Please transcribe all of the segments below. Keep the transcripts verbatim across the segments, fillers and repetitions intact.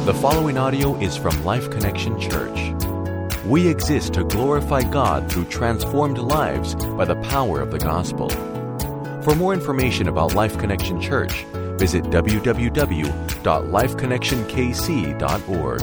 The following audio is from Life Connection Church. We exist to glorify God through transformed lives by the power of the gospel. For more information about Life Connection Church, visit w w w dot life connection k c dot org.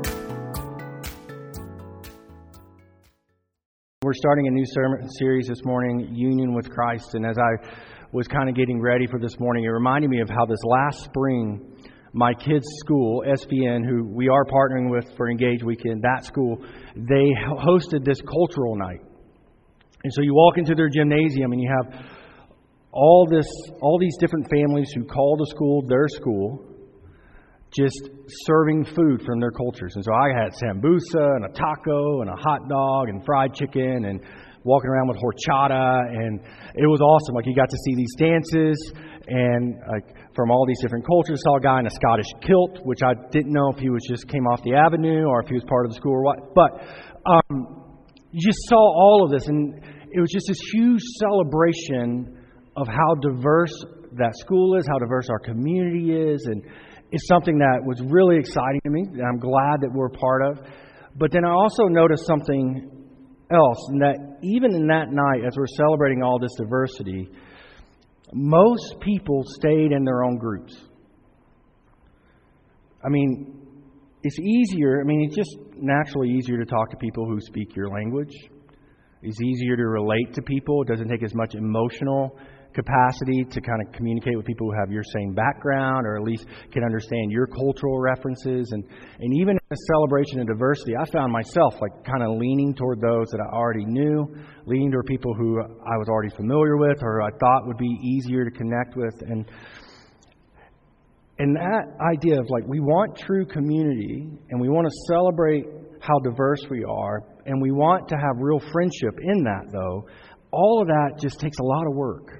We're starting a new sermon series this morning, Union with Christ. And as I was kind of getting ready for this morning, it reminded me of how this last spring, my kids' school, S V N, who we are partnering with for Engage Weekend, that school, they hosted this cultural night. And so you walk into their gymnasium and you have all this, all these different families who call the school their school, just serving food from their cultures. And so I had sambusa and a taco and a hot dog and fried chicken and walking around with horchata, and it was awesome. Like, you got to see these dances and like from all these different cultures. Saw a guy in a Scottish kilt, which I didn't know if he was just came off the avenue or if he was part of the school or what. But um, you just saw all of this, and it was just this huge celebration of how diverse that school is, how diverse our community is, and it's something that was really exciting to me, and I'm glad that we're part of. But then I also noticed something else, and that even in that night, as we're celebrating all this diversity, most people stayed in their own groups. I mean, it's easier, I mean, it's just naturally easier to talk to people who speak your language. It's easier to relate to people. It doesn't take as much emotional capacity to kind of communicate with people who have your same background, or at least can understand your cultural references. And, and even in a celebration of diversity, I found myself like kind of leaning toward those that I already knew, leaning toward people who I was already familiar with or I thought would be easier to connect with. And and that idea of like, we want true community and we want to celebrate how diverse we are, and we want to have real friendship in that, though, all of that just takes a lot of work.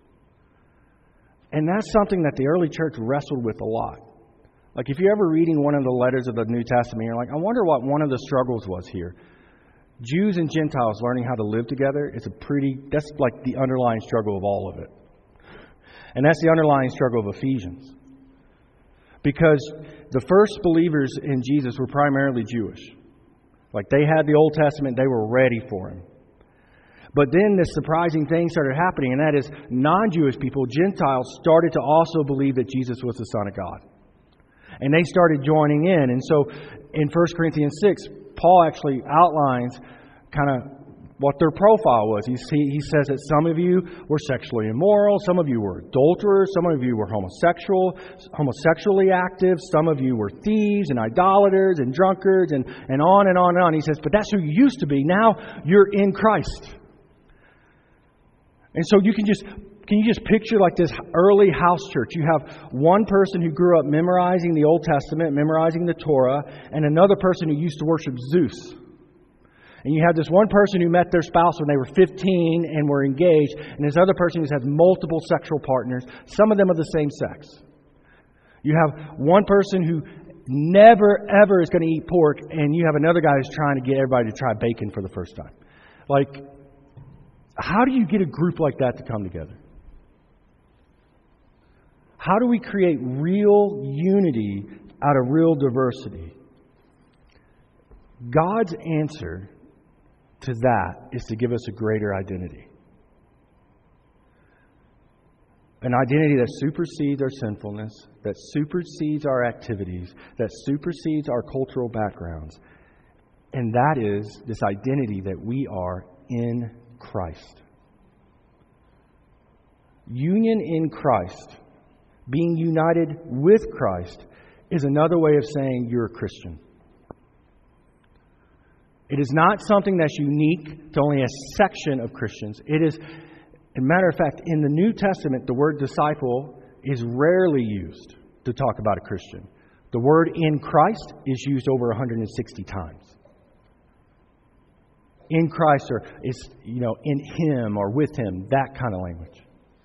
And that's something that the early church wrestled with a lot. Like, if you're ever reading one of the letters of the New Testament, you're like, I wonder what one of the struggles was here. Jews and Gentiles learning how to live together is a pretty, that's like the underlying struggle of all of it. And that's the underlying struggle of Ephesians. Because the first believers in Jesus were primarily Jewish. Like, they had the Old Testament, they were ready for Him. But then this surprising thing started happening, and that is non-Jewish people, Gentiles, started to also believe that Jesus was the Son of God. And they started joining in. And so in First Corinthians six, Paul actually outlines kind of what their profile was. He, he says that some of you were sexually immoral, some of you were adulterers, some of you were homosexual, homosexually active, some of you were thieves and idolaters and drunkards, and, and on and on and on. He says, but that's who you used to be. Now you're in Christ. And so you can just, can you just picture like this early house church? You have one person who grew up memorizing the Old Testament, memorizing the Torah, and another person who used to worship Zeus. And you have this one person who met their spouse when they were fifteen and were engaged, and this other person who has multiple sexual partners, some of them of the same sex. You have one person who never, ever is going to eat pork, and you have another guy who's trying to get everybody to try bacon for the first time. Like, how do you get a group like that to come together? How do we create real unity out of real diversity? God's answer to that is to give us a greater identity. An identity that supersedes our sinfulness, that supersedes our activities, that supersedes our cultural backgrounds. And that is this identity that we are in Christ. Union in Christ, being united with Christ, is another way of saying you're a Christian. It is not something that's unique to only a section of Christians. It is, as a matter of fact, in the New Testament, the word disciple is rarely used to talk about a Christian. The word in Christ is used over one hundred sixty times. In Christ, or it's, you know, in Him or with Him, that kind of language.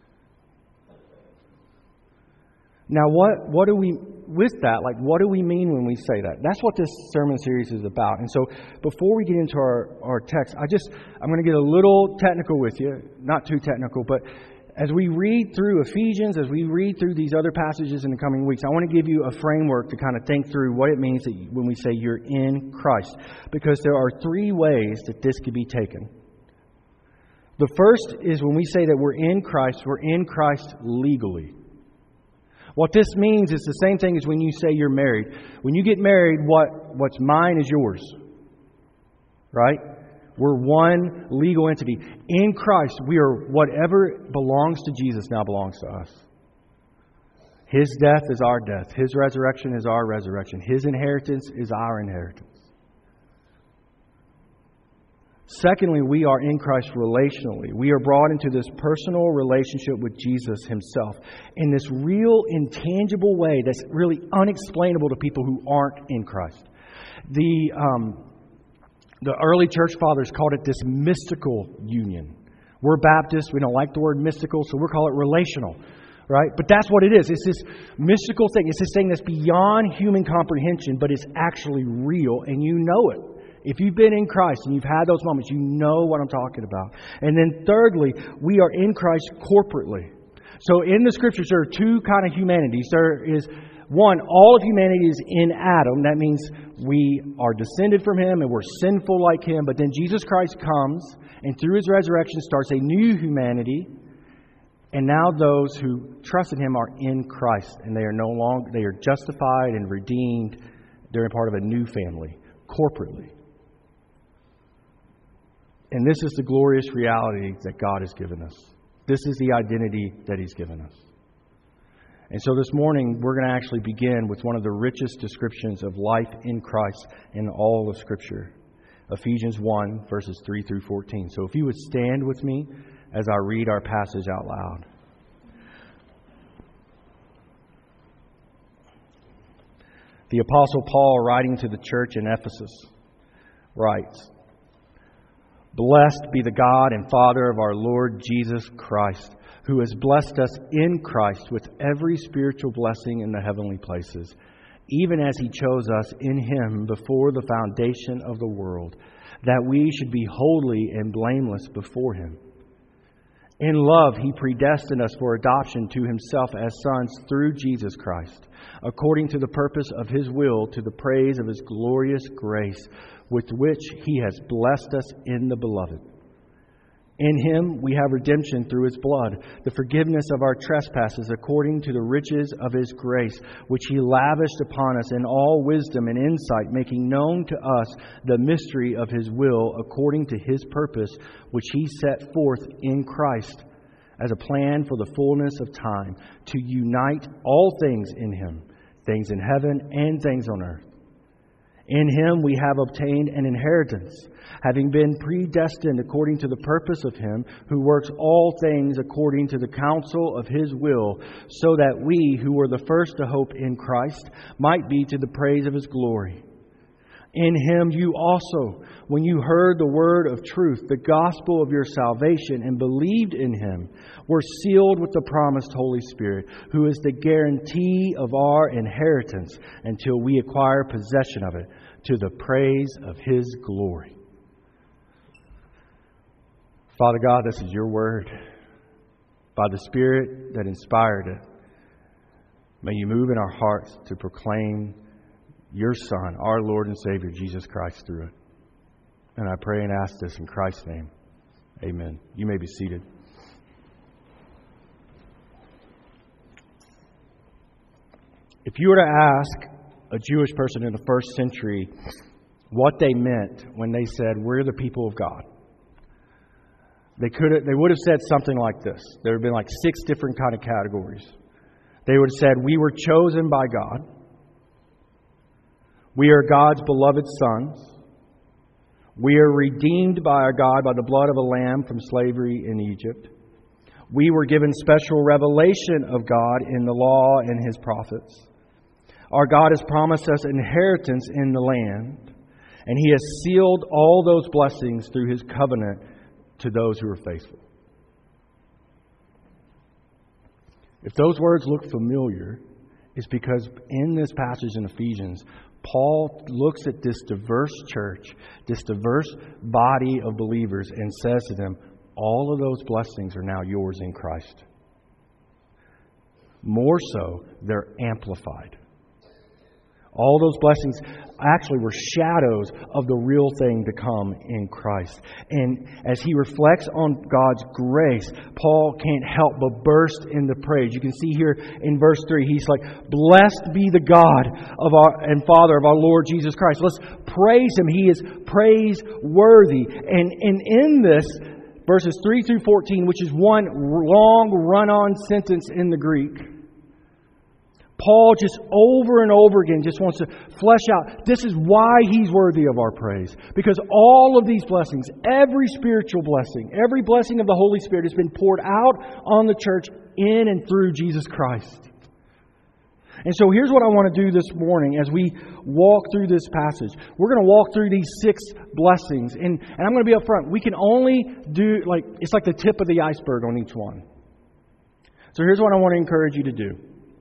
Now, what, what do we, with that, like, what do we mean when we say that? That's what this sermon series is about. And so, before we get into our, our text, I just, I'm going to get a little technical with you. Not too technical, but As we read through Ephesians, as we read through these other passages in the coming weeks, I want to give you a framework to kind of think through what it means that when we say you're in Christ. Because there are three ways that this could be taken. The first is when we say that we're in Christ, we're in Christ legally. What this means is the same thing as when you say you're married. When you get married, what, what's mine is yours. Right? We're one legal entity. In Christ, we are whatever belongs to Jesus now belongs to us. His death is our death. His resurrection is our resurrection. His inheritance is our inheritance. Secondly, we are in Christ relationally. We are brought into this personal relationship with Jesus Himself in this real, intangible way that's really unexplainable to people who aren't in Christ. The um, the early church fathers called it this mystical union. We're Baptists. We don't like the word mystical, so we'll call it relational. Right? But that's what it is. It's this mystical thing. It's this thing that's beyond human comprehension, but it's actually real, and you know it. If you've been in Christ and you've had those moments, you know what I'm talking about. And then thirdly, we are in Christ corporately. So in the Scriptures, there are two kind of humanities. There is one, all of humanity is in Adam. That means we are descended from Him and we're sinful like Him. But then Jesus Christ comes and through His resurrection starts a new humanity. And now those who trust in Him are in Christ. And they are no longer, they are justified and redeemed. They're a part of a new family, corporately. And this is the glorious reality that God has given us. This is the identity that He's given us. And so this morning, we're going to actually begin with one of the richest descriptions of life in Christ in all of Scripture. Ephesians one, verses three through fourteen. So if you would stand with me as I read our passage out loud. The Apostle Paul, writing to the church in Ephesus, writes, "Blessed be the God and Father of our Lord Jesus Christ, who has blessed us in Christ with every spiritual blessing in the heavenly places, even as He chose us in Him before the foundation of the world, that we should be holy and blameless before Him. In love, He predestined us for adoption to Himself as sons through Jesus Christ, according to the purpose of His will, to the praise of His glorious grace, with which He has blessed us in the Beloved. In Him we have redemption through His blood, the forgiveness of our trespasses according to the riches of His grace, which He lavished upon us in all wisdom and insight, making known to us the mystery of His will according to His purpose, which He set forth in Christ as a plan for the fullness of time, to unite all things in Him, things in heaven and things on earth. In Him we have obtained an inheritance, having been predestined according to the purpose of Him who works all things according to the counsel of His will, so that we, who were the first to hope in Christ, might be to the praise of His glory. In Him you also, when you heard the word of truth, the gospel of your salvation, and believed in Him, were sealed with the promised Holy Spirit, who is the guarantee of our inheritance until we acquire possession of it, to the praise of His glory." Father God, this is Your word. By the Spirit that inspired it, may You move in our hearts to proclaim Your Son, our Lord and Savior, Jesus Christ, through it. And I pray and ask this in Christ's name. Amen. You may be seated. If you were to ask a Jewish person in the first century what they meant when they said, "We're the people of God," they could have, they would have said something like this. There would have been like six different kind of categories. They would have said, "We were chosen by God. We are God's beloved sons. We are redeemed by our God by the blood of a lamb from slavery in Egypt. We were given special revelation of God in the law and His prophets. Our God has promised us inheritance in the land, and He has sealed all those blessings through His covenant to those who are faithful." If those words look familiar, it's because in this passage in Ephesians, Paul looks at this diverse church, this diverse body of believers, and says to them, all of those blessings are now yours in Christ. More so, they're amplified. All those blessings actually were shadows of the real thing to come in Christ. And as he reflects on God's grace, Paul can't help but burst into praise. You can see here in verse three, he's like, "Blessed be the God of our and Father of our Lord Jesus Christ." Let's praise Him. He is praiseworthy. And, and in this, verses three through fourteen, which is one long run-on sentence in the Greek, Paul just over and over again just wants to flesh out, this is why He's worthy of our praise. Because all of these blessings, every spiritual blessing, every blessing of the Holy Spirit has been poured out on the church in and through Jesus Christ. And so here's what I want to do this morning as we walk through this passage. We're going to walk through these six blessings. And, and I'm going to be up front. We can only do, like, it's like the tip of the iceberg on each one. So here's what I want to encourage you to do.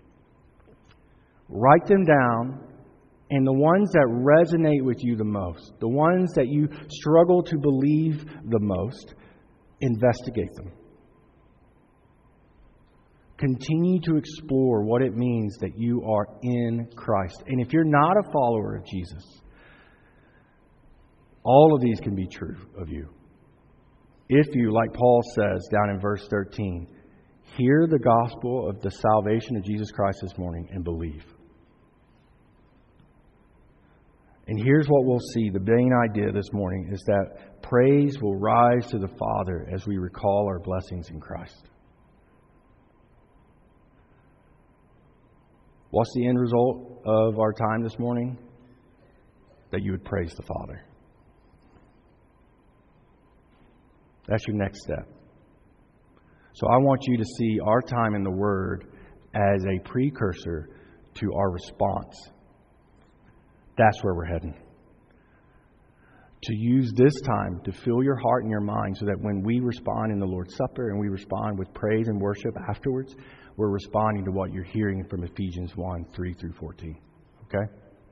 Write them down, and the ones that resonate with you the most, the ones that you struggle to believe the most, investigate them. Continue to explore what it means that you are in Christ. And if you're not a follower of Jesus, all of these can be true of you. If you, like Paul says down in verse thirteen, hear the gospel of the salvation of Jesus Christ this morning and believe. And here's what we'll see. The main idea this morning is that praise will rise to the Father as we recall our blessings in Christ. What's the end result of our time this morning? That you would praise the Father. That's your next step. So I want you to see our time in the Word as a precursor to our response. That's where we're heading. To use this time to fill your heart and your mind so that when we respond in the Lord's Supper and we respond with praise and worship afterwards, we're responding to what you're hearing from Ephesians one, three through fourteen. Okay?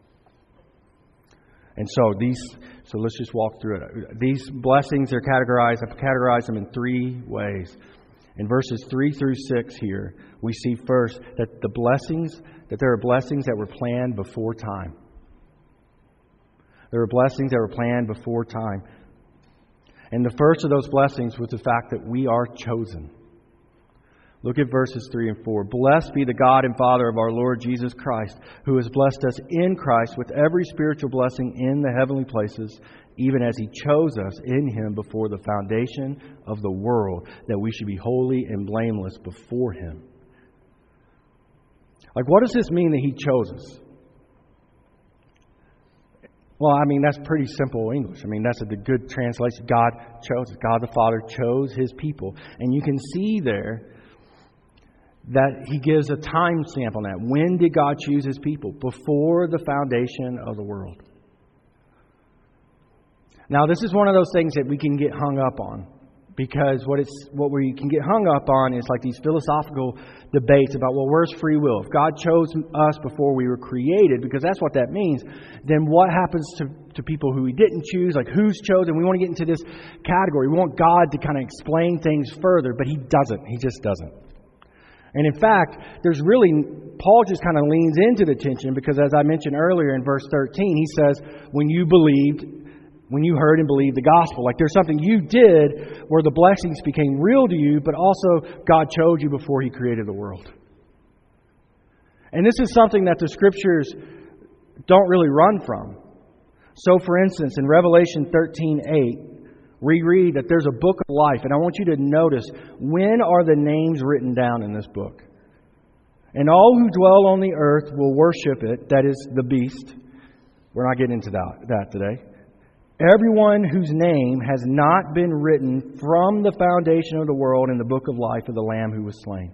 And so these, so let's just walk through it. These blessings are categorized, I've categorized them in three ways. In verses three through six here, we see first that the blessings, that there are blessings that were planned before time. There are blessings that were planned before time. And the first of those blessings was the fact that we are chosen. Look at verses three and four. Blessed be the God and Father of our Lord Jesus Christ, who has blessed us in Christ with every spiritual blessing in the heavenly places, even as He chose us in Him before the foundation of the world, that we should be holy and blameless before Him. Like, what does this mean that He chose us? Well, I mean, that's pretty simple English. I mean, that's a good translation. God chose us. God the Father chose His people. And you can see there that He gives a time stamp on that. When did God choose His people? Before the foundation of the world. Now, this is one of those things that we can get hung up on. Because what it's what we can get hung up on is like these philosophical debates about, well, where's free will? If God chose us before we were created, because that's what that means, then what happens to, to people who He didn't choose? Like, who's chosen? We want to get into this category. We want God to kind of explain things further, but He doesn't. He just doesn't. And in fact, there's really, Paul just kind of leans into the tension because, as I mentioned earlier in verse thirteen, he says, when you believed, when you heard and believed the gospel. Like, there's something you did where the blessings became real to you, but also God chose you before He created the world. And this is something that the Scriptures don't really run from. So, for instance, in Revelation thirteen eight, we read that there's a book of life. And I want you to notice, when are the names written down in this book? And all who dwell on the earth will worship it, that is, the beast. We're not getting into that, that today. Everyone whose name has not been written from the foundation of the world in the book of life of the Lamb who was slain.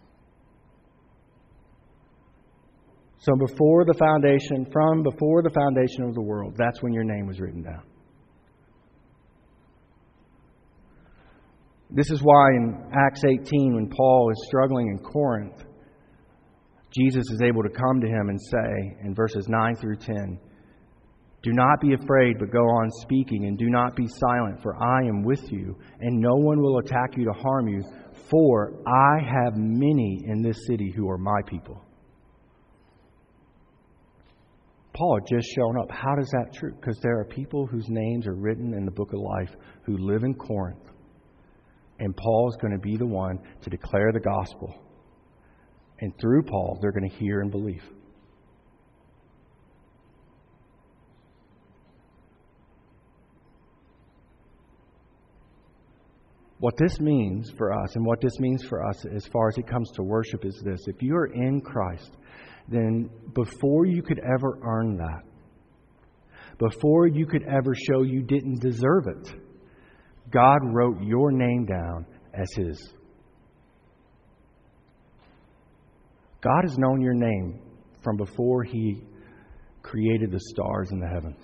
So before the foundation, from before the foundation of the world, that's when your name was written down. This is why in Acts eighteen, when Paul is struggling in Corinth, Jesus is able to come to him and say, in verses nine through ten, do not be afraid, but go on speaking, and do not be silent, for I am with you, and no one will attack you to harm you, For I have many in this city who are my people. Paul had just shown up. How does that true? Because there are people whose names are written in the book of life who live in Corinth. And Paul is going to be the one to declare the gospel. And through Paul, they're going to hear and believe. What this means for us, and what this means for us as far as it comes to worship, is this. If you are in Christ, then before you could ever earn that, before you could ever show you didn't deserve it, God wrote your name down as His. God has known your name from before He created the stars in the heavens.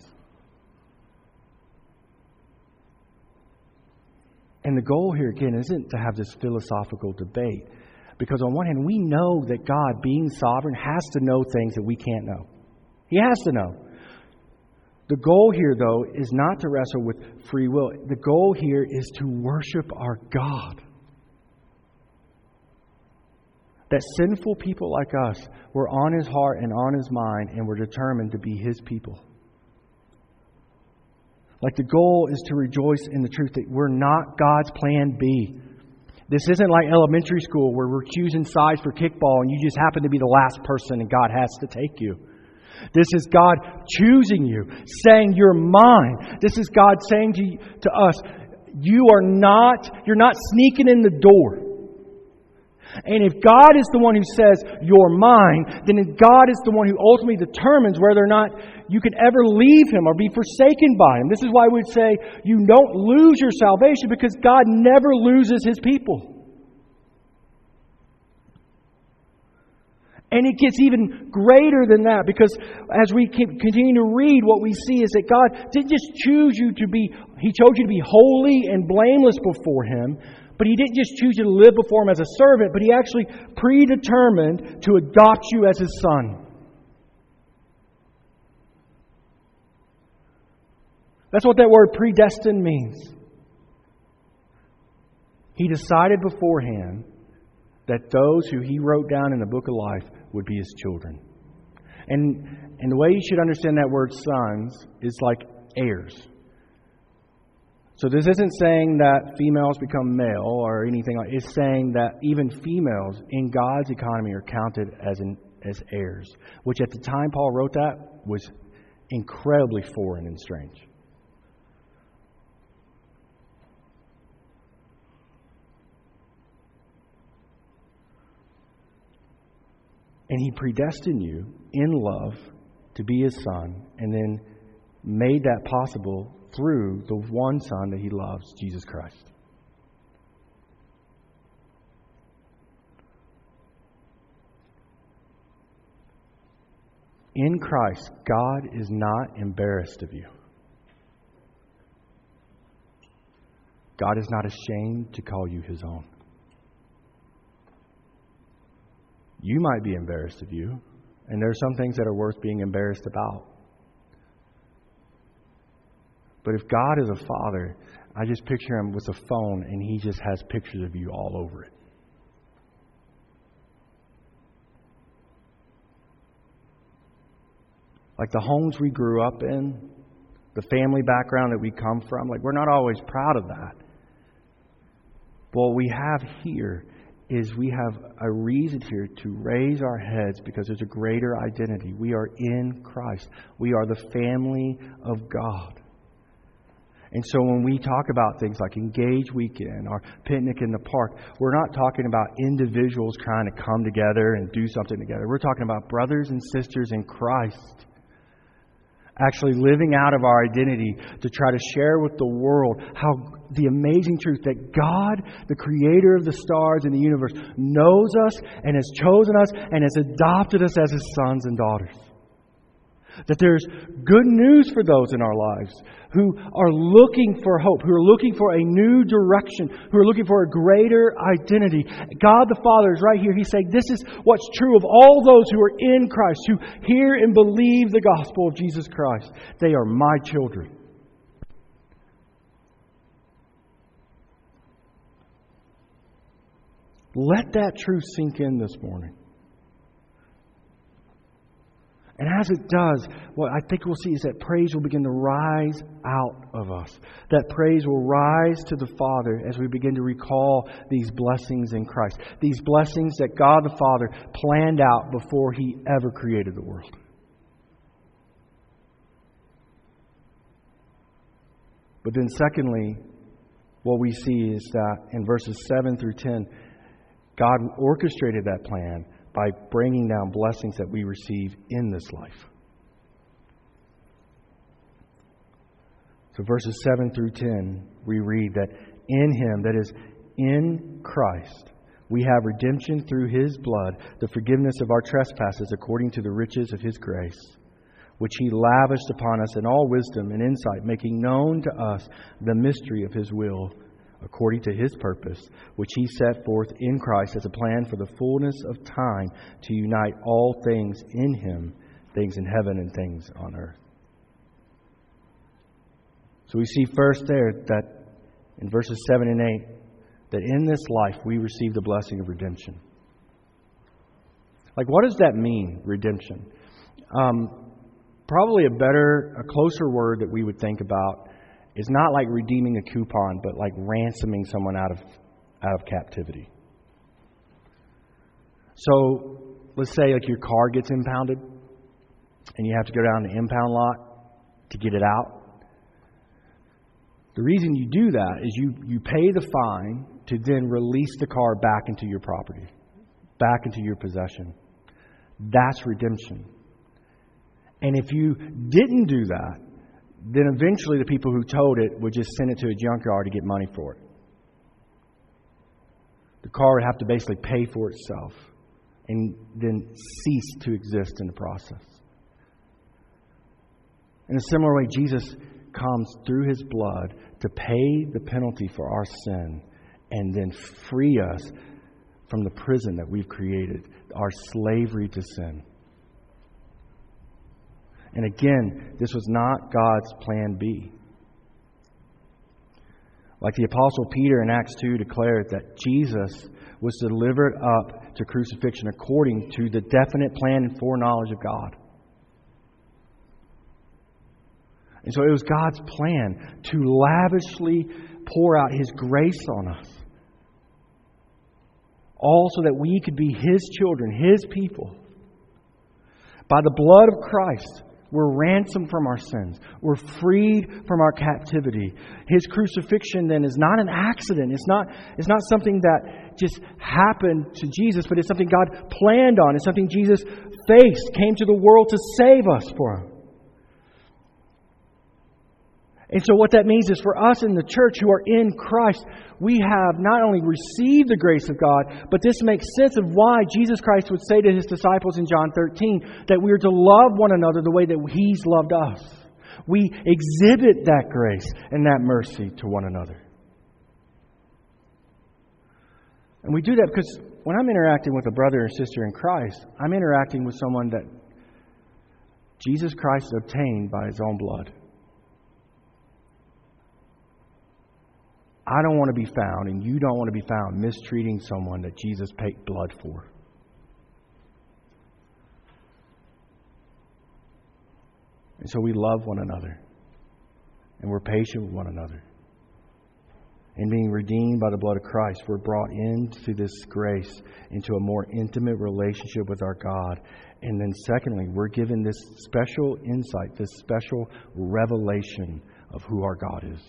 And the goal here, again, isn't to have this philosophical debate. Because on one hand, we know that God, being sovereign, has to know things that we can't know. He has to know. The goal here, though, is not to wrestle with free will. The goal here is to worship our God. That sinful people like us were on His heart and on His mind, and were determined to be His people. Like, the goal is to rejoice in the truth that we're not God's plan B. This isn't like elementary school where we're choosing sides for kickball and you just happen to be the last person and God has to take you. This is God choosing you, saying you're mine. This is God saying to, to us, you are not, you're not sneaking in the door. And if God is the one who says, you're mine, then God is the one who ultimately determines whether or not you can ever leave Him or be forsaken by Him. This is why we'd say you don't lose your salvation, because God never loses His people. And it gets even greater than that, because as we continue to read, what we see is that God didn't just choose you to be, He chose you to be holy and blameless before Him. But He didn't just choose you to live before Him as a servant, but He actually predetermined to adopt you as His son. That's what that word predestined means. He decided beforehand that those who He wrote down in the book of life would be His children. And, and the way you should understand that word sons is like heirs. So this isn't saying that females become male or anything like. It's saying that even females in God's economy are counted as an, as heirs, which at the time Paul wrote that was incredibly foreign and strange. And He predestined you in love to be His son, and then made that possible through the one Son that He loves, Jesus Christ. In Christ, God is not embarrassed of you. God is not ashamed to call you His own. You might be embarrassed of you, and there are some things that are worth being embarrassed about. But if God is a father, I just picture Him with a phone and He just has pictures of you all over it. Like the homes we grew up in, the family background that we come from, like we're not always proud of that. But what we have here is we have a reason here to raise our heads because there's a greater identity. We are in Christ. We are the family of God. And so when we talk about things like Engage Weekend or Picnic in the Park, we're not talking about individuals trying to come together and do something together. We're talking about brothers and sisters in Christ actually living out of our identity to try to share with the world how the amazing truth that God, the creator of the stars and the universe, knows us and has chosen us and has adopted us as His sons and daughters. That there's good news for those in our lives who are looking for hope, who are looking for a new direction, who are looking for a greater identity. God the Father is right here. He's saying this is what's true of all those who are in Christ, who hear and believe the gospel of Jesus Christ. They are my children. Let that truth sink in this morning. And as it does, what I think we'll see is that praise will begin to rise out of us. That praise will rise to the Father as we begin to recall these blessings in Christ. These blessings that God the Father planned out before He ever created the world. But then secondly, what we see is that in verses seven through ten, God orchestrated that plan by bringing down blessings that we receive in this life. So verses seven through ten, we read that in Him, that is, in Christ, we have redemption through His blood, the forgiveness of our trespasses according to the riches of His grace, which He lavished upon us in all wisdom and insight, making known to us the mystery of His will, according to His purpose, which He set forth in Christ as a plan for the fullness of time to unite all things in Him, things in heaven and things on earth. So we see first there that in verses seven and eight, that in this life we receive the blessing of redemption. Like, what does that mean, redemption? Um, probably a better, a closer word that we would think about is not like redeeming a coupon, but like ransoming someone out of out of captivity. So let's say like your car gets impounded and you have to go down the impound lot to get it out. The reason you do that is you, you pay the fine to then release the car back into your property, back into your possession. That's redemption. And if you didn't do that, then eventually the people who towed it would just send it to a junkyard to get money for it. The car would have to basically pay for itself and then cease to exist in the process. In a similar way, Jesus comes through His blood to pay the penalty for our sin and then free us from the prison that we've created, our slavery to sin. And again, this was not God's plan B. Like the Apostle Peter in Acts two declared that Jesus was delivered up to crucifixion according to the definite plan and foreknowledge of God. And so it was God's plan to lavishly pour out His grace on us. All so that we could be His children, His people. By the blood of Christ, we're ransomed from our sins. We're freed from our captivity. His crucifixion then is not an accident. It's not, it's not something that just happened to Jesus, but it's something God planned on. It's something Jesus faced, came to the world to save us from. And so what that means is for us in the church who are in Christ, we have not only received the grace of God, but this makes sense of why Jesus Christ would say to His disciples in John thirteen that we are to love one another the way that He's loved us. We exhibit that grace and that mercy to one another. And we do that because when I'm interacting with a brother or sister in Christ, I'm interacting with someone that Jesus Christ obtained by His own blood. I don't want to be found, and you don't want to be found mistreating someone that Jesus paid blood for. And so we love one another, and we're patient with one another. And being redeemed by the blood of Christ, we're brought into this grace, into a more intimate relationship with our God. And then secondly, we're given this special insight, this special revelation of who our God is.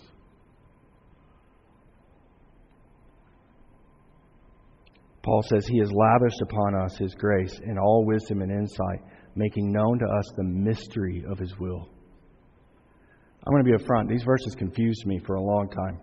Paul says He has lavished upon us His grace in all wisdom and insight, making known to us the mystery of His will. I'm going to be upfront. These verses confused me for a long time.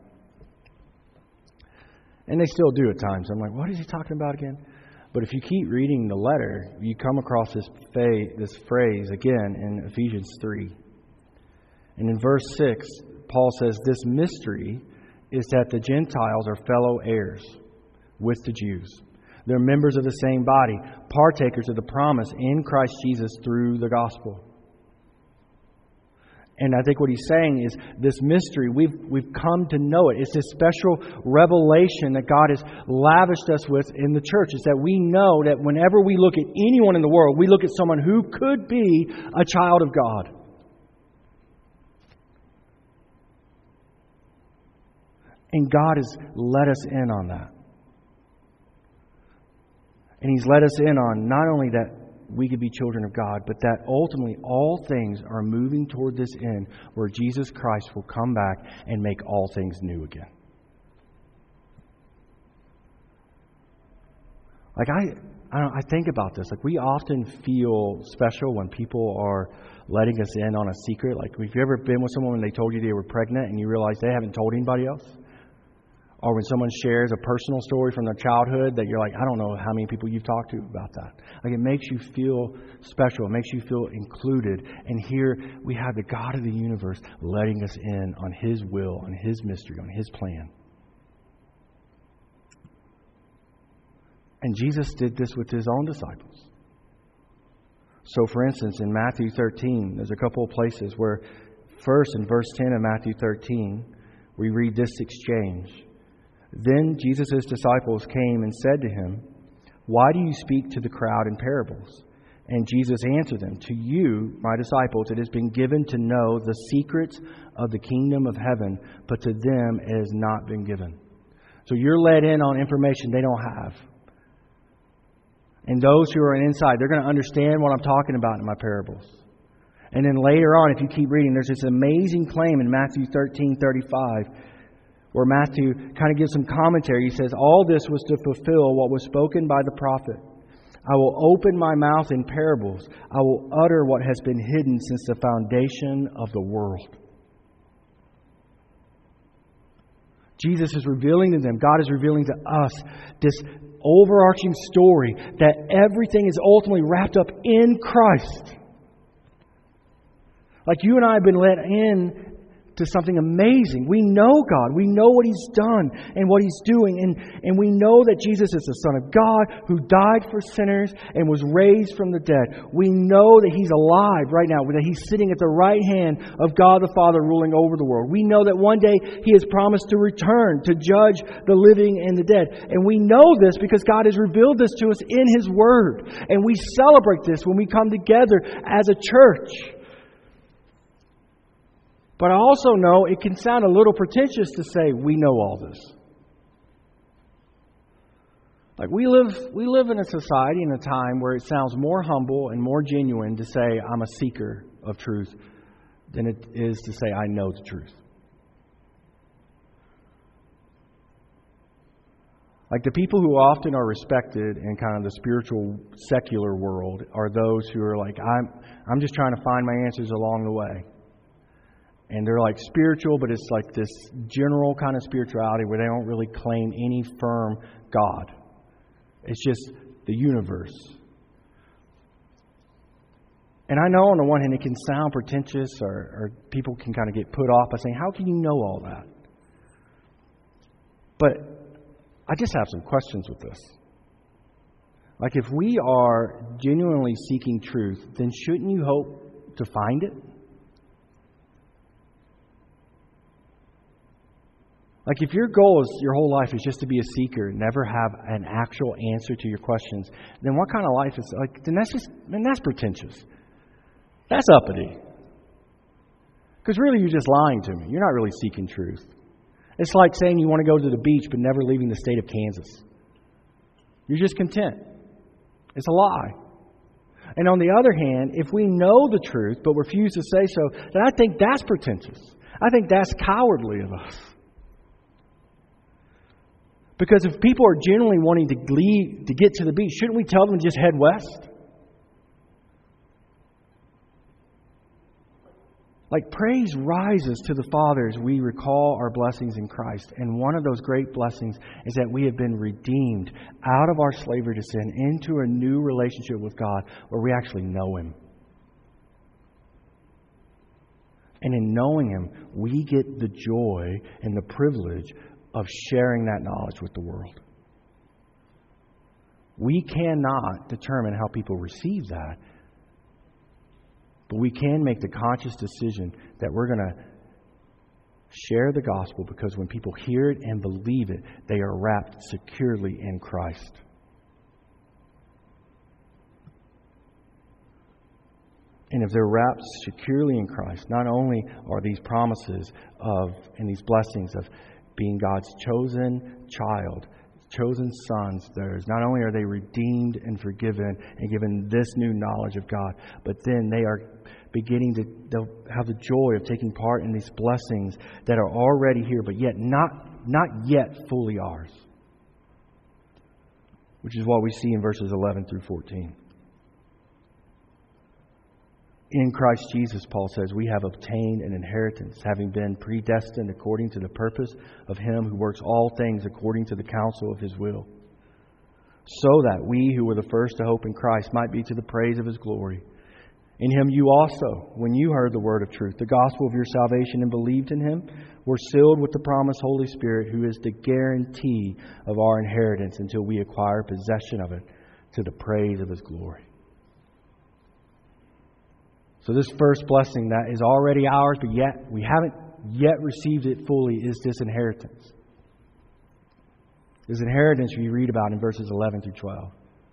And they still do at times. I'm like, what is he talking about again? But if you keep reading the letter, you come across this, fa- this phrase again in Ephesians three. And in verse six, Paul says, this mystery is that the Gentiles are fellow heirs with the Jews. They're members of the same body, partakers of the promise in Christ Jesus through the gospel. And I think what he's saying is this mystery, we've we've come to know it. It's this special revelation that God has lavished us with in the church. Is that we know that whenever we look at anyone in the world, we look at someone who could be a child of God. And God has let us in on that. And He's let us in on not only that we could be children of God, but that ultimately all things are moving toward this end where Jesus Christ will come back and make all things new again. Like I, I, don't, I think about this. Like we often feel special when people are letting us in on a secret. Like have you ever been with someone when they told you they were pregnant and you realize they haven't told anybody else? Or when someone shares a personal story from their childhood that you're like, I don't know how many people you've talked to about that. Like it makes you feel special. It makes you feel included. And here we have the God of the universe letting us in on His will, on His mystery, on His plan. And Jesus did this with His own disciples. So for instance, in Matthew thirteen, there's a couple of places where first in verse ten of Matthew thirteen, we read this exchange. Then Jesus' disciples came and said to Him, "Why do you speak to the crowd in parables?" And Jesus answered them, "To you, my disciples, it has been given to know the secrets of the kingdom of heaven, but to them it has not been given." So you're let in on information they don't have. And those who are inside, they're going to understand what I'm talking about in my parables. And then later on, if you keep reading, there's this amazing claim in Matthew thirteen thirty-five, where Matthew kind of gives some commentary. He says, "All this was to fulfill what was spoken by the prophet. I will open my mouth in parables. I will utter what has been hidden since the foundation of the world." Jesus is revealing to them, God is revealing to us this overarching story that everything is ultimately wrapped up in Christ. Like you and I have been let in to something amazing. We know God. We know what He's done and what He's doing. And, and we know that Jesus is the Son of God who died for sinners and was raised from the dead. We know that He's alive right now, that He's sitting at the right hand of God the Father ruling over the world. We know that one day He has promised to return to judge the living and the dead. And we know this because God has revealed this to us in His Word. And we celebrate this when we come together as a church. But I also know it can sound a little pretentious to say we know all this. Like we live we live in a society in a time where it sounds more humble and more genuine to say I'm a seeker of truth than it is to say I know the truth. Like the people who often are respected in kind of the spiritual secular world are those who are like, I'm I'm just trying to find my answers along the way. And they're like spiritual, but it's like this general kind of spirituality where they don't really claim any firm God. It's just the universe. And I know on the one hand it can sound pretentious or, or people can kind of get put off by saying, how can you know all that? But I just have some questions with this. Like if we are genuinely seeking truth, then shouldn't you hope to find it? Like if your goal is your whole life is just to be a seeker, never have an actual answer to your questions, then what kind of life is like? Then that's just, then that's pretentious. That's uppity. Because really, you're just lying to me. You're not really seeking truth. It's like saying you want to go to the beach but never leaving the state of Kansas. You're just content. It's a lie. And on the other hand, if we know the truth but refuse to say so, then I think that's pretentious. I think that's cowardly of us. Because if people are genuinely wanting to leave, to get to the beach, shouldn't we tell them to just head west? Like praise rises to the Father as we recall our blessings in Christ. And one of those great blessings is that we have been redeemed out of our slavery to sin into a new relationship with God where we actually know Him. And in knowing Him, we get the joy and the privilege of sharing that knowledge with the world. We cannot determine how people receive that. But we can make the conscious decision that we're going to share the gospel, because when people hear it and believe it, they are wrapped securely in Christ. And if they're wrapped securely in Christ, not only are these promises of and these blessings of being God's chosen child, chosen sons, theirs, not only are they redeemed and forgiven and given this new knowledge of God, but then they are beginning to they'll have the joy of taking part in these blessings that are already here, but yet not not yet fully ours. Which is what we see in verses eleven through fourteen. In Christ Jesus, Paul says, we have obtained an inheritance, having been predestined according to the purpose of Him who works all things according to the counsel of His will, so that we who were the first to hope in Christ might be to the praise of His glory. In Him you also, when you heard the word of truth, the gospel of your salvation, and believed in Him, were sealed with the promised Holy Spirit, who is the guarantee of our inheritance until we acquire possession of it to the praise of His glory. So this first blessing that is already ours, but yet we haven't yet received it fully, is this inheritance. This inheritance we read about in verses eleven through twelve.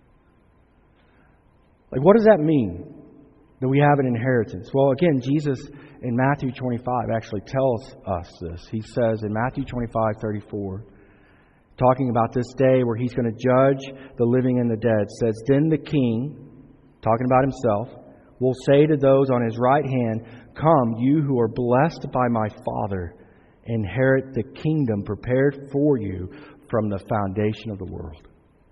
Like, what does that mean, that we have an inheritance? Well, again, Jesus in Matthew twenty-five actually tells us this. He says in Matthew twenty-five thirty-four, talking about this day where He's going to judge the living and the dead, says, "Then the King," talking about Himself, "will say to those on His right hand, 'Come, you who are blessed by my Father, inherit the kingdom prepared for you from the foundation of the world.'"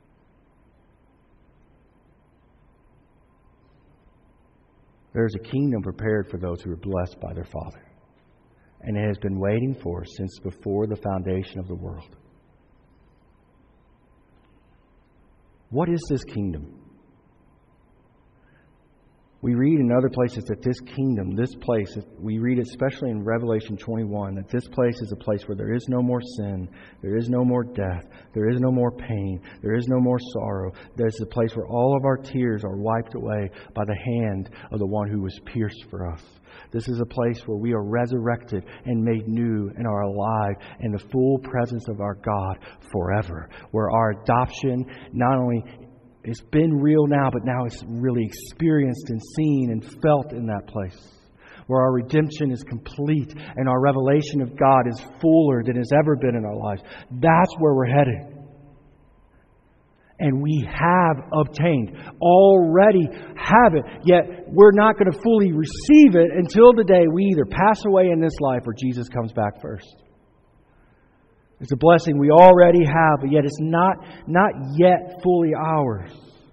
There's a kingdom prepared for those who are blessed by their Father. And it has been waiting for us since before the foundation of the world. What is this kingdom? We read in other places that this kingdom, this place, we read especially in Revelation twenty-one, that this place is a place where there is no more sin, there is no more death, there is no more pain, there is no more sorrow. There's a place where all of our tears are wiped away by the hand of the one who was pierced for us. This is a place where we are resurrected and made new and are alive in the full presence of our God forever. Where our adoption not only it's been real now, but now it's really experienced and seen and felt in that place. Where our redemption is complete and our revelation of God is fuller than it's ever been in our lives. That's where we're headed. And we have obtained, already have it, yet we're not going to fully receive it until the day we either pass away in this life or Jesus comes back first. It's a blessing we already have, but yet it's not, not yet fully ours.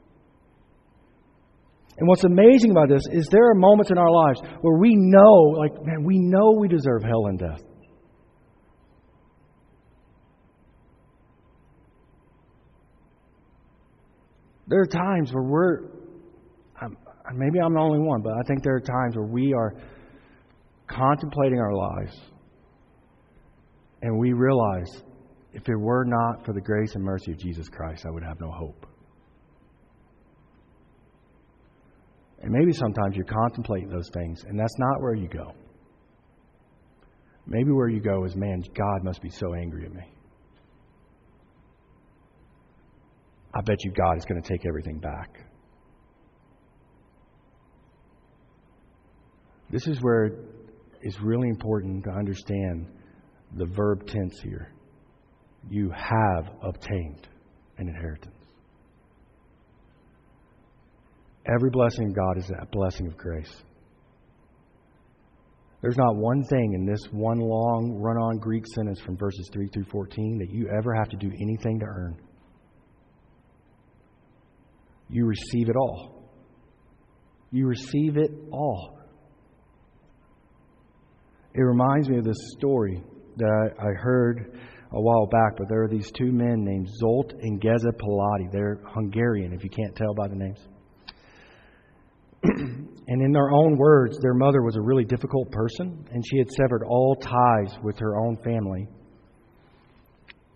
And what's amazing about this is there are moments in our lives where we know, like, man, we know we deserve hell and death. There are times where we're, I'm, maybe I'm the only one, but I think there are times where we are contemplating our lives and we realize, if it were not for the grace and mercy of Jesus Christ, I would have no hope. And maybe sometimes you're contemplating those things, and that's not where you go. Maybe where you go is, man, God must be so angry at me. I bet you God is going to take everything back. This is where it's really important to understand the verb tense here. You have obtained an inheritance. Every blessing of God is a blessing of grace. There's not one thing in this one long run-on Greek sentence from verses three through fourteen that you ever have to do anything to earn. You receive it all. You receive it all. It reminds me of this story that I heard a while back, but there are these two men named Zsolt and Geza Palati. They're Hungarian, if you can't tell by the names. And in their own words, their mother was a really difficult person, and she had severed all ties with her own family.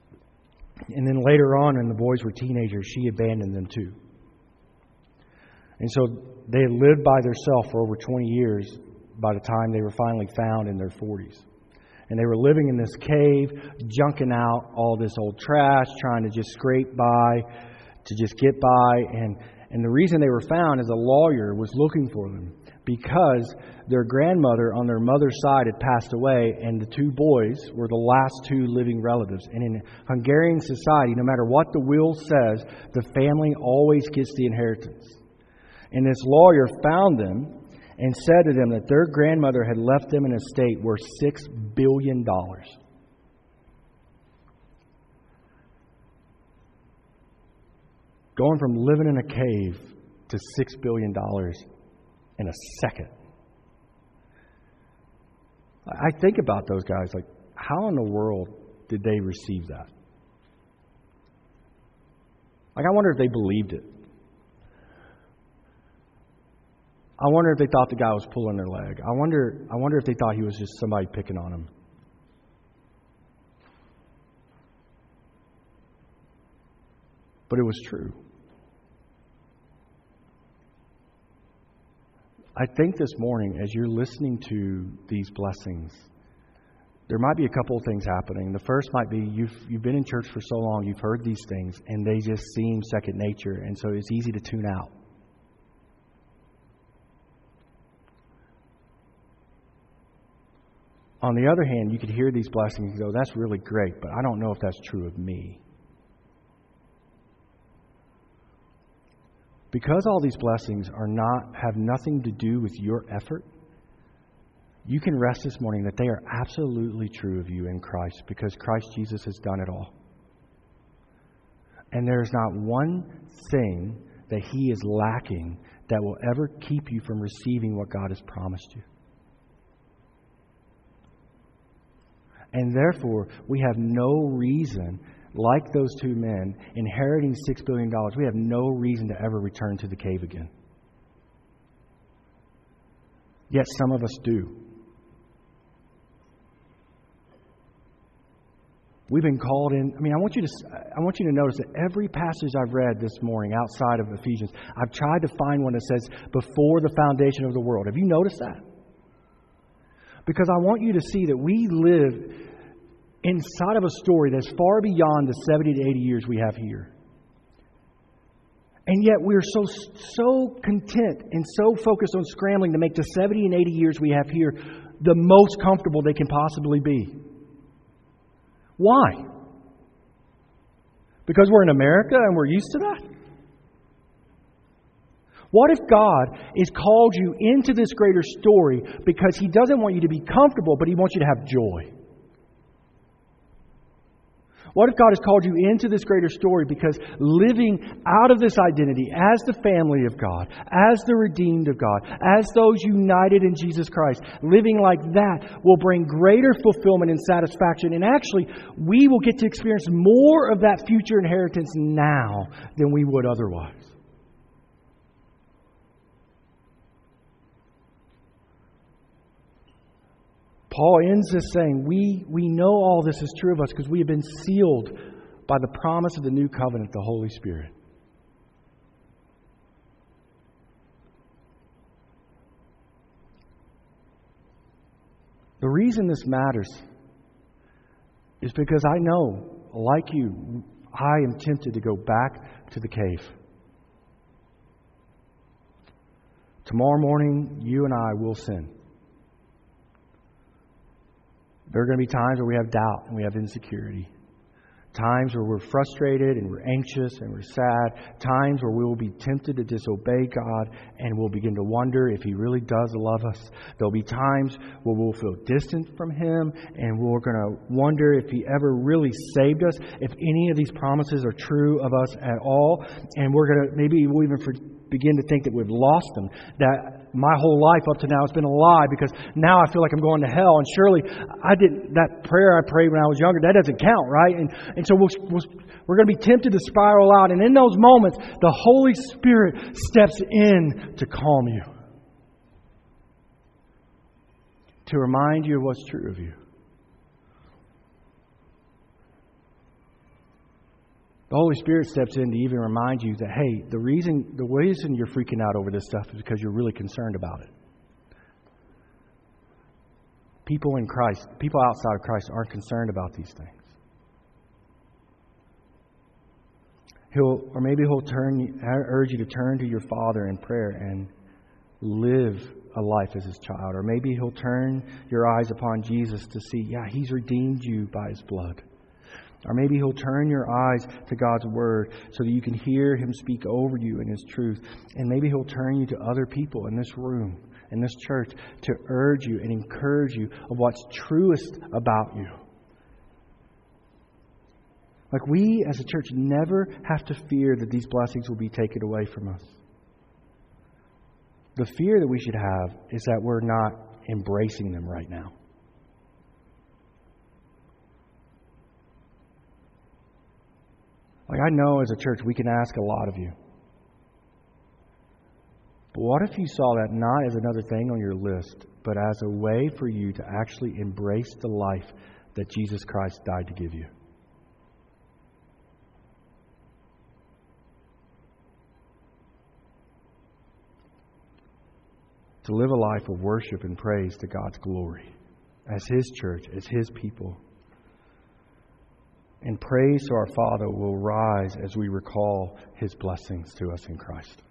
And then later on, when the boys were teenagers, she abandoned them too. And so they had lived by themselves for over twenty years by the time they were finally found in their forties. And they were living in this cave, junking out all this old trash, trying to just scrape by, to just get by. And, and the reason they were found is a lawyer was looking for them because their grandmother on their mother's side had passed away, and the two boys were the last two living relatives. And in Hungarian society, no matter what the will says, the family always gets the inheritance. And this lawyer found them and said to them that their grandmother had left them an estate worth six billion dollars. Going from living in a cave to six billion dollars in a second. I think about those guys like, how in the world did they receive that? Like, I wonder if they believed it. I wonder if they thought the guy was pulling their leg. I wonder I wonder if they thought he was just somebody picking on them. But it was true. I think this morning, as you're listening to these blessings, there might be a couple of things happening. The first might be you've you've been in church for so long, you've heard these things, and they just seem second nature, and so it's easy to tune out. On the other hand, you could hear these blessings and go, that's really great, but I don't know if that's true of me. Because all these blessings are not have nothing to do with your effort, you can rest this morning that they are absolutely true of you in Christ, because Christ Jesus has done it all. And there's not one thing that He is lacking that will ever keep you from receiving what God has promised you. And therefore, we have no reason, like those two men, inheriting six billion dollars, we have no reason to ever return to the cave again. Yet some of us do. We've been called in. I mean, I want you to I want you to notice that every passage I've read this morning outside of Ephesians, I've tried to find one that says, before the foundation of the world. Have you noticed that? Because I want you to see that we live inside of a story that's far beyond the seventy to eighty years we have here. And yet we're so so content and so focused on scrambling to make the seventy and eighty years we have here the most comfortable they can possibly be. Why? Because we're in America and we're used to that? What if God has called you into this greater story because He doesn't want you to be comfortable, but He wants you to have joy? What if God has called you into this greater story because living out of this identity as the family of God, as the redeemed of God, as those united in Jesus Christ, living like that will bring greater fulfillment and satisfaction. And actually, we will get to experience more of that future inheritance now than we would otherwise. Paul ends this saying, we, we know all this is true of us because we have been sealed by the promise of the new covenant, the Holy Spirit. The reason this matters is because I know, like you, I am tempted to go back to the cave. Tomorrow morning, you and I will sin. There are going to be times where we have doubt and we have insecurity. Times where we're frustrated and we're anxious and we're sad. Times where we will be tempted to disobey God and we'll begin to wonder if He really does love us. There'll be times where we'll feel distant from Him and we're going to wonder if He ever really saved us, if any of these promises are true of us at all. And we're going to, maybe we'll even for, begin to think that we've lost them, that my whole life up to now has been a lie because now I feel like I'm going to hell. And surely I didn't, that prayer I prayed when I was younger, that doesn't count, right? And and so we'll, we'll, we're going to be tempted to spiral out. And in those moments, the Holy Spirit steps in to calm you, to remind you of what's true of you. The Holy Spirit steps in to even remind you that, hey, the reason the reason you're freaking out over this stuff is because you're really concerned about it. People in Christ, people outside of Christ aren't concerned about these things. He'll, or maybe He'll turn you, urge you to turn to your Father in prayer and live a life as His child. Or maybe He'll turn your eyes upon Jesus to see, yeah, He's redeemed you by His blood. Or maybe He'll turn your eyes to God's Word so that you can hear Him speak over you in His truth. And maybe He'll turn you to other people in this room, in this church, to urge you and encourage you of what's truest about you. Like, we as a church never have to fear that these blessings will be taken away from us. The fear that we should have is that we're not embracing them right now. Like, I know as a church we can ask a lot of you. But what if you saw that not as another thing on your list, but as a way for you to actually embrace the life that Jesus Christ died to give you? To live a life of worship and praise to God's glory as His church, as His people. And praise to our Father will rise as we recall His blessings to us in Christ.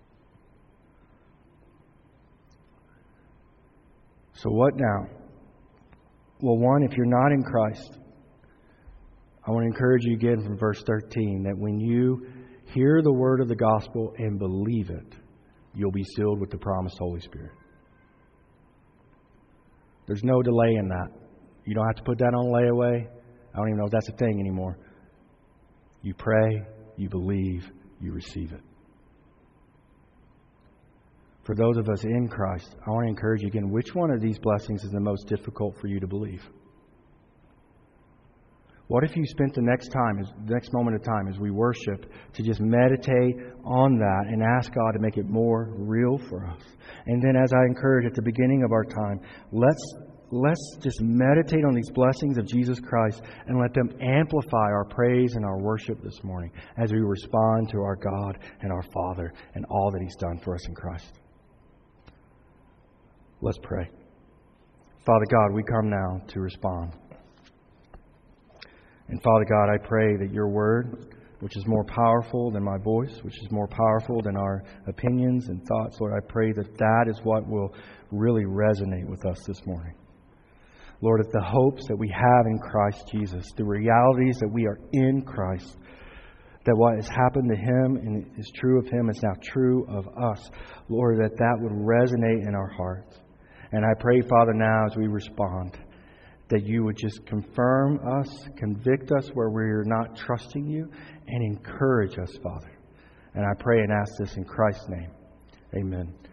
So what now? Well, one, if you're not in Christ, I want to encourage you again from verse thirteen that when you hear the word of the gospel and believe it, you'll be sealed with the promised Holy Spirit. There's no delay in that. You don't have to put that on layaway. I don't even know if that's a thing anymore. You pray, you believe, you receive it. For those of us in Christ, I want to encourage you again, which one of these blessings is the most difficult for you to believe? What if you spent the next time, the next moment of time as we worship, to just meditate on that and ask God to make it more real for us? And then, as I encourage at the beginning of our time, let's let's just meditate on these blessings of Jesus Christ and let them amplify our praise and our worship this morning as we respond to our God and our Father and all that He's done for us in Christ. Let's pray. Father God, we come now to respond. And Father God, I pray that Your Word, which is more powerful than my voice, which is more powerful than our opinions and thoughts, Lord, I pray that that is what will really resonate with us this morning. Lord, that the hopes that we have in Christ Jesus, the realities that we are in Christ, that what has happened to Him and is true of Him is now true of us. Lord, that that would resonate in our hearts. And I pray, Father, now as we respond, that You would just confirm us, convict us where we're not trusting You, and encourage us, Father. And I pray and ask this in Christ's name. Amen.